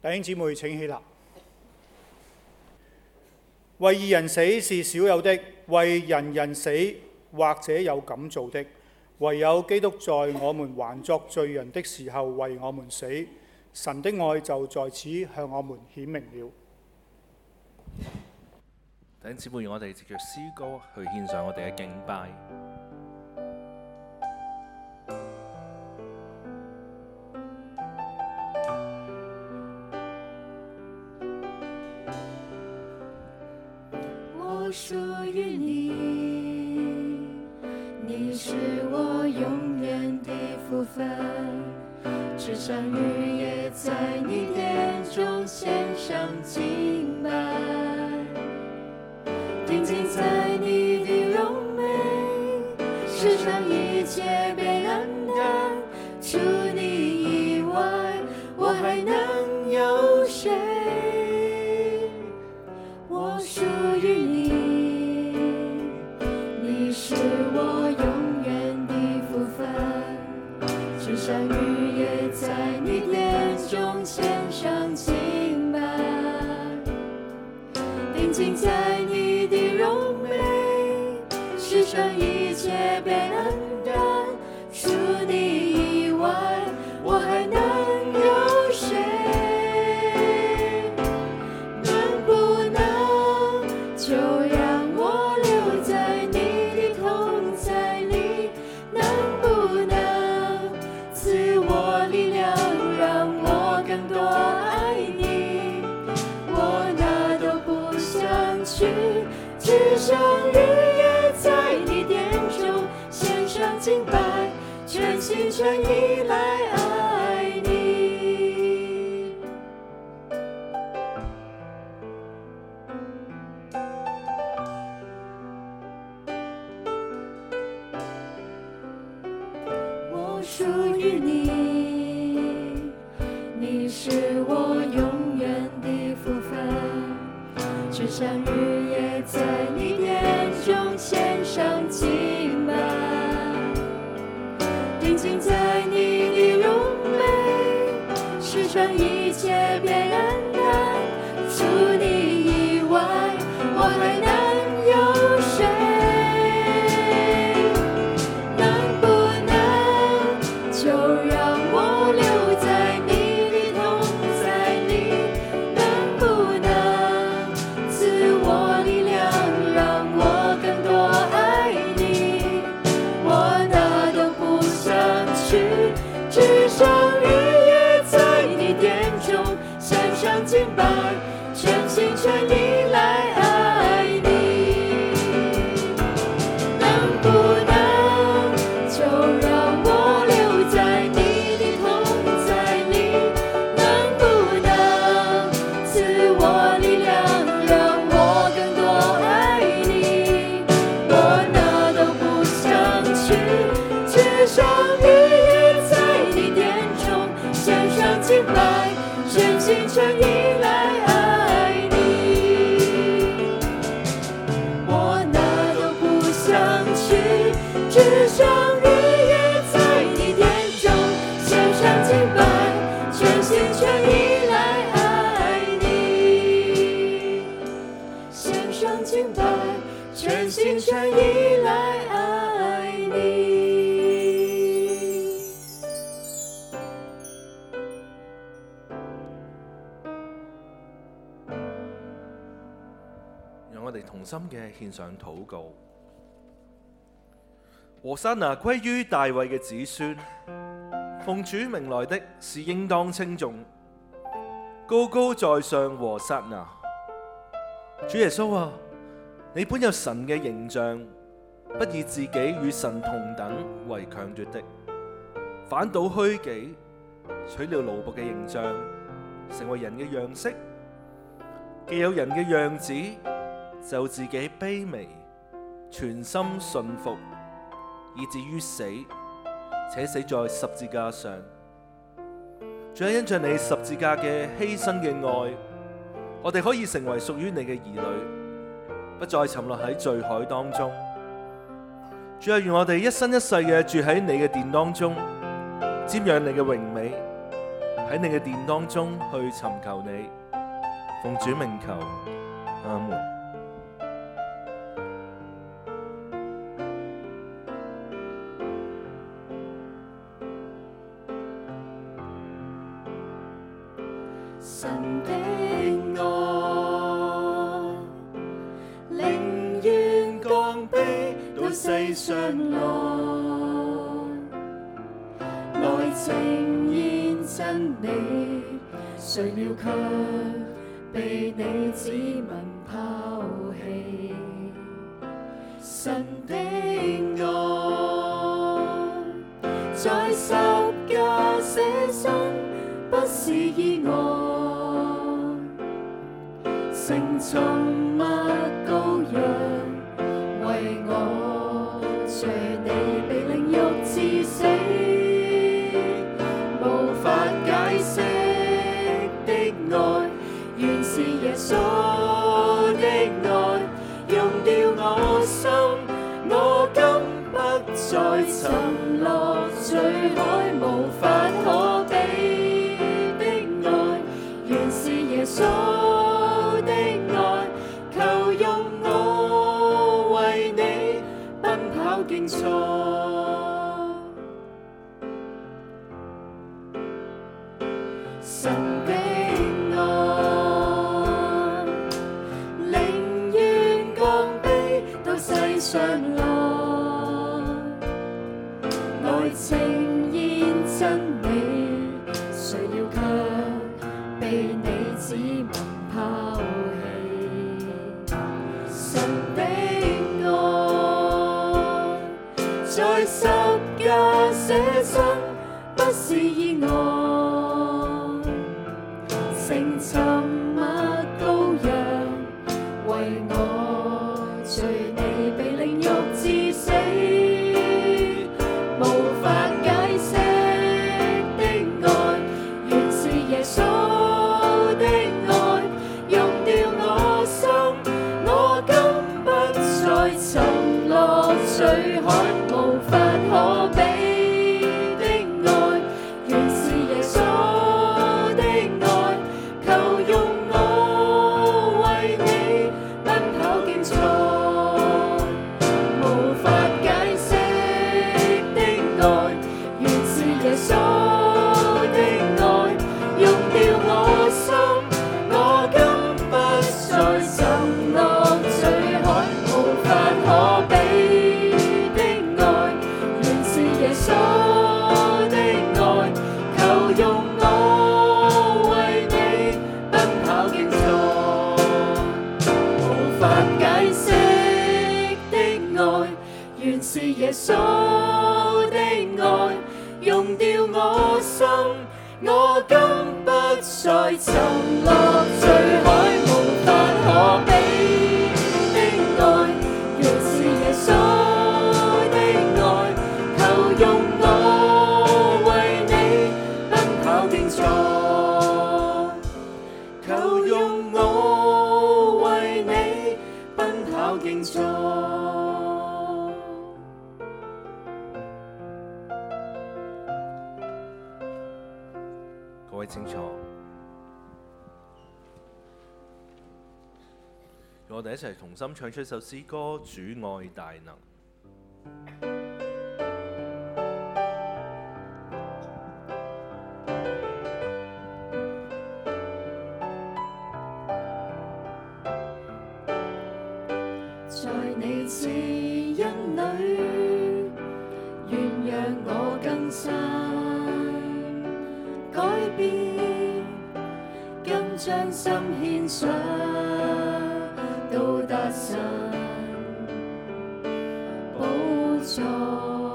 弟兄姊妹請起立。為義人死是少有的，為人人死或者有敢做的，唯有基督在我們還作罪人的時候為我們死，神的愛就在此向我們顯明了。 弟兄姊妹，我哋藉着詩歌去獻上我哋嘅敬拜。 我屬於你，你是我永遠的福分，至上日夜在你殿中獻上敬拜，定睛在你的榮美，世上一切被冷淡，除你以外，我還能有誰？我屬於你，你是我永遠的福分，至上日夜在你殿中獻上敬拜，定睛在你的榮美，世上一切被冷淡，除你以外，我還能有誰？就讓我留在你的同在裡，能不能賜我力量，讓我更多愛你？我哪都不想去，只想日夜在你殿中獻上敬拜，全心全意來愛你。屬於你，你是我永遠的福分，至上日夜在你殿中獻上敬拜，定睛在你的榮美，世上一切變冷淡，除你以外，我還能有誰？就讓我留在你的同在裡，能不能賜我力量，讓我更多愛你？我哪都不想去，只想日夜在你殿中獻上敬拜，全心全意來愛你。能不能就讓我留在你的同在裡，能不能賜我力量，讓我更多愛你？我哪都不想去，只想日夜在你殿中獻上敬拜，全心全意來愛你。我哪都不想去，只想日夜在你殿中獻上敬拜，全心全意來愛你。獻上敬拜，全心全意來愛你。 讓我哋同心嘅獻上禱告。和散那歸於大衛嘅子孫，奉主名來的是應當稱頌，高高在上和散那。主耶穌啊，你本有神嘅形象，不以自己與神同等為強奪的，反倒虛己，取了奴僕嘅形象，成為人嘅樣式。既有人嘅樣子，就自己卑微，全心順服，以至於死，且死在十字架上。主啊，因着你十字架嘅犧牲嘅愛，我哋可以成為屬於你嘅兒女，不再沉落喺罪海當中。主啊，願我哋一生一世嘅住喺你嘅殿當中，瞻仰你嘅榮美， 喺你嘅殿當中去尋求你，奉主名求，阿門。 神的愛，寧願降卑到世上來呈現真理，誰料卻被你子民拋棄。神的愛，在十架捨身，不是意外。成沉默羔羊，為我隨你被凌辱致死，無法解釋的愛，原是耶穌的愛，用掉我心，我今不再沉落罪海，無法可比的愛，原是耶穌。競賽，神的愛，寧願降卑到世上來呈現真理，誰料卻被你子民拋棄。神的在十架捨身，不是意外，成沉默羔羊，為我隨你被凌辱致死，無法解釋的愛，原是耶穌的愛，用掉我心，我今不再沉落罪海。無法可比的愛，原是耶穌的愛，求用我為你奔跑競賽，無法解釋的愛，原是耶穌的愛，用掉我心，我今不再沉落罪海，無法可比。耶穌的愛，求用我為你奔跑競賽，無法解釋的愛，原是耶穌的愛，用掉我心，我今不再沉落罪海，無法可比的愛，原是耶穌。用我為你奔跑競賽，求用我為你奔跑競賽。 各位請坐，讓我哋一齊同心唱出一首詩歌《主愛大能》。 在你慈恩裏，願讓我更新改變，今將心獻上，到達神寶座。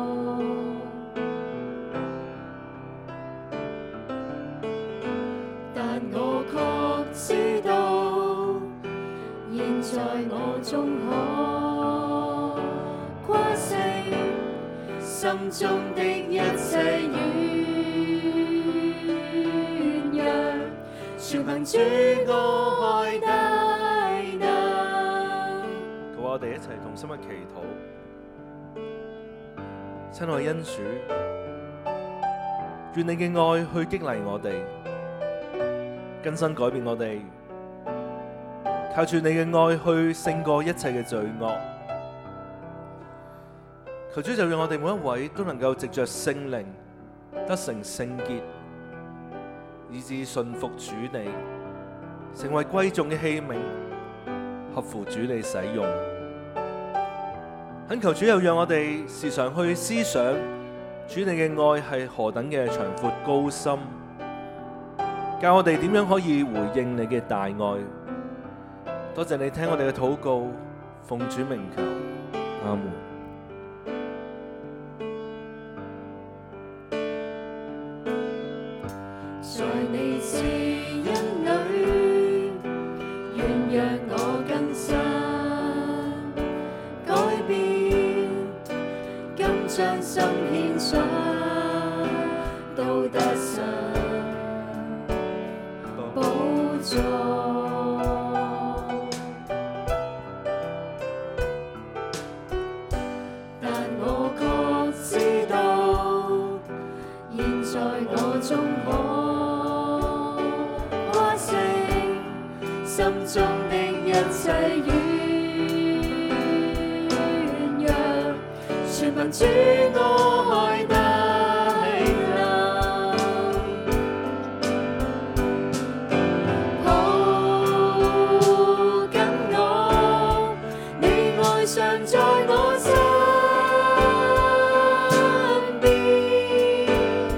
但我確知道，現在我終可跨勝心中的一切軟弱，全憑主愛大能。 佢話我哋一齊同心嘅祈禱，親愛恩主， 願你嘅愛去激勵我哋，更新改變我哋，靠住你嘅愛去勝過一切嘅罪惡。求主就讓我哋每一位都能夠藉着聖靈得成聖潔，以致順服主你，成為貴重嘅器皿，合乎主你使用。懇求主又讓我哋時常去思想主你嘅愛係何等嘅長闊高深，教我哋點樣可以回應你嘅大愛。多謝你聽我哋嘅禱告，奉主名求，阿門。 在你慈恩裏，願讓我更新改變，今將心獻上，都得神寶座。但我確知道，現在我終可誇勝心中的一切軟弱，全憑主愛帶領，抱緊我，你愛常在我身邊，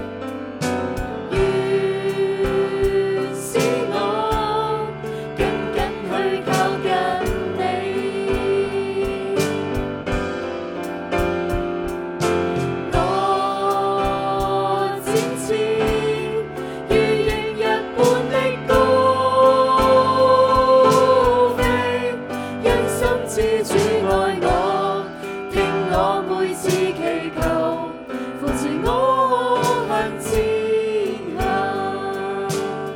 願使我緊緊去靠近你。我展翅如鷹一般的高飛，因心知主愛我，聽我每次祈求，扶持我向前行。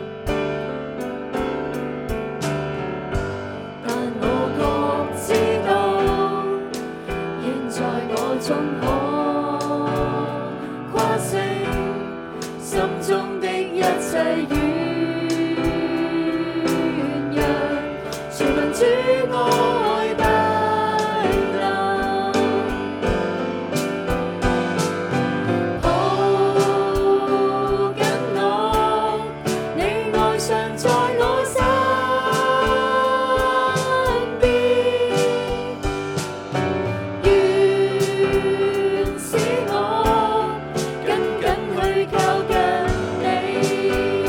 但我確知道，現在我終可誇勝心中的一切軟弱，全憑主愛帶領，抱緊我，你愛常在我身邊，願使我緊緊去靠近你。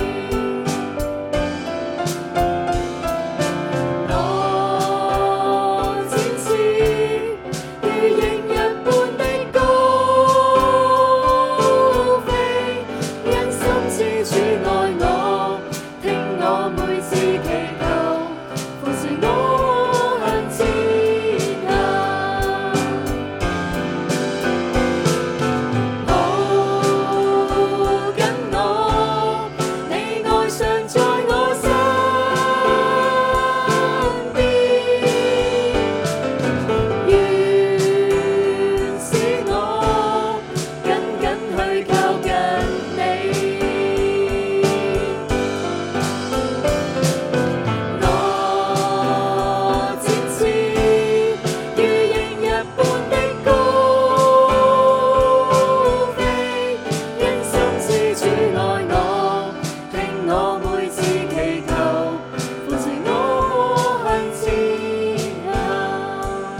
我展翅如鷹一般的高飛，因心知主愛我，聽我每次祈求，扶持我向前行。抱緊我，你愛常在我身邊，願使我緊緊去靠近你。我展翅如鷹一般的高飛，因心知主愛我，聽我每次祈求，扶持我向前行。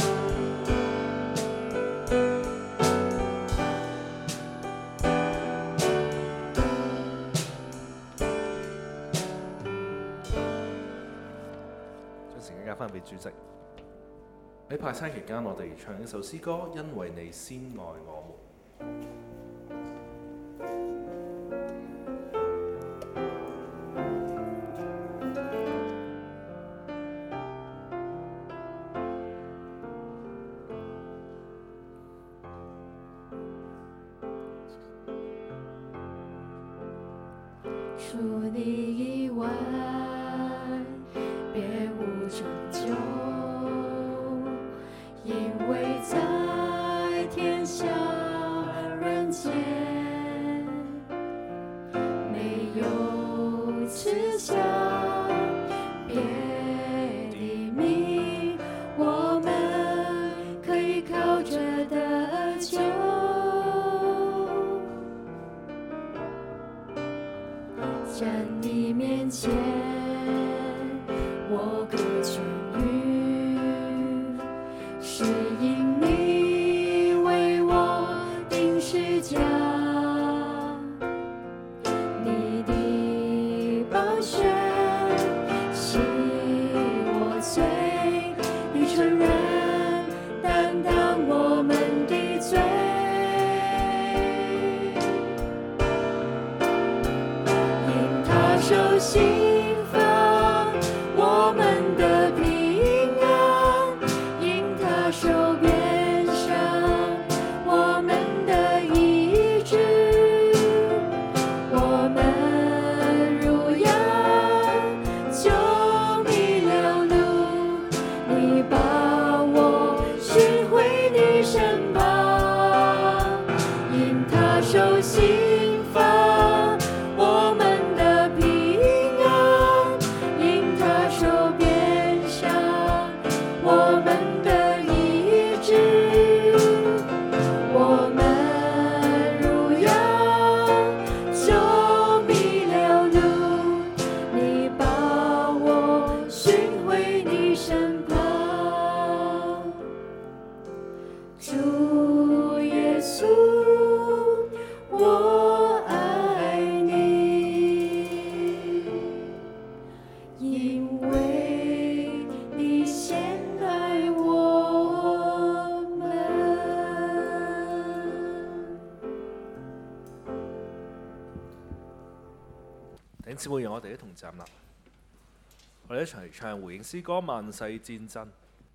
將時間交翻俾主席。喺派餐期間，我哋唱一首詩歌，因為你先愛我們。 除你以外，别无拯救，因为在天下人间， 站你面前，我歌痊愈，是因你为我定十架，你的宝血洗我罪，你承认担当我们的罪。受刑罚，我们的平安；因他受鞭伤，我们的医治。我们如羊，就迷了路，你把我寻回你身旁。因他受刑罚，我们主耶稣，我爱你，因为你先爱我们。 弟兄姊妹，讓我哋一同站立，我哋一齊唱回應詩歌《萬世戰爭》。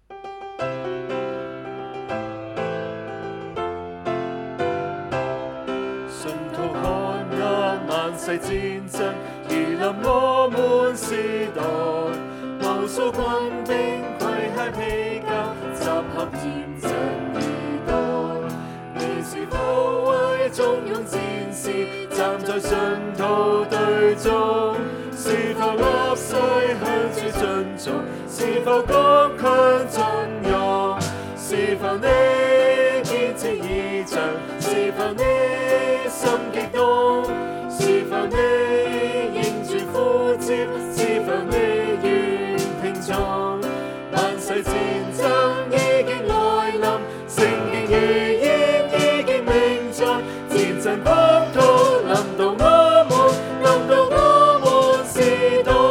萬世戰爭如臨我們時代，無數軍兵攜械披甲，集合嚴陣以待。你是否為忠勇戰士站在信徒隊中？是否立誓向主盡忠？是否剛強盡勇？是否你堅持異象？是否你心激動？是否你應住呼召？是否你願聽從？萬世戰爭已經來臨，聖經預言已經明載，戰爭國土臨到我們，臨到我們時代。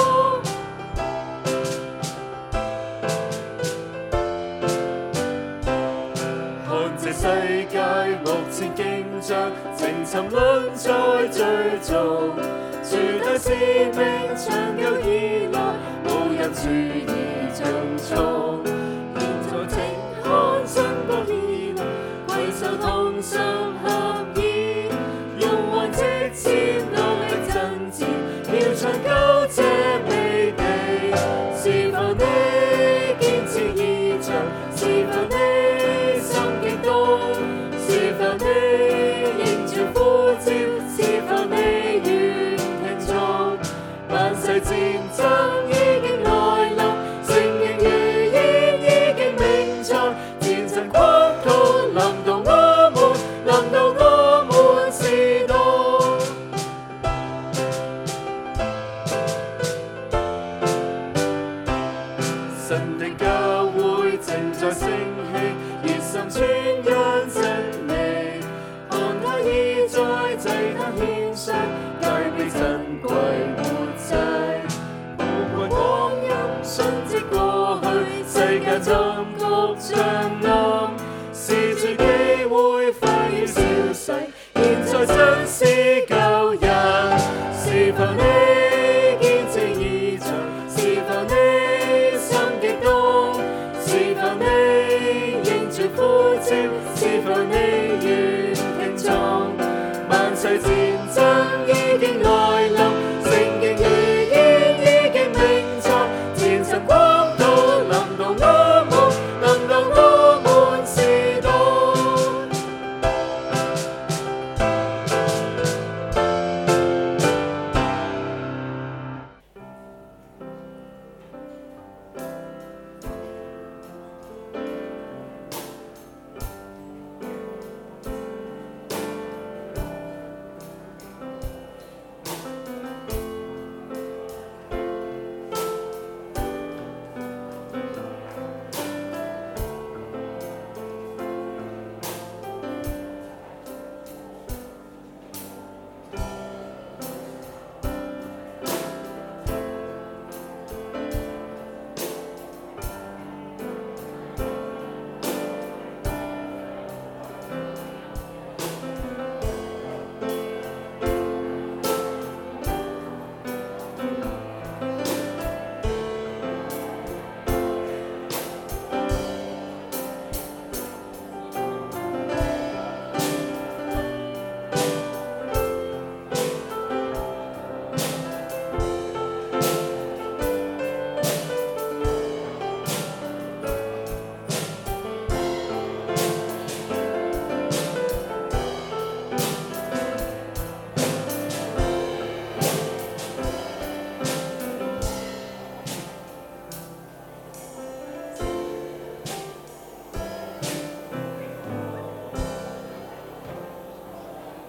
看這世界目前競爭，情沉淪在追逐，主的使命長久以來，無人注意盡從。現在請看爭奪以來，攜手同心合意，勇往直前，努力爭戰，要長久這美地。是否你堅持異象？是否你心激動？是否你應住呼召？是否你願聽從？萬世戰爭已經來臨，聖經預言已經明載，戰爭國土臨到我們，臨到我們時代。神的教會正在升起，熱心傳揚真理。看他已在祭壇獻上，帶備珍貴活祭。寶貴光陰瞬即過去，世界終局將臨，是主機會快要消逝，現在真是救人。是否你堅持異象？是否你心激動？是否你應住呼召？是否你願聽從？萬世戰爭已經來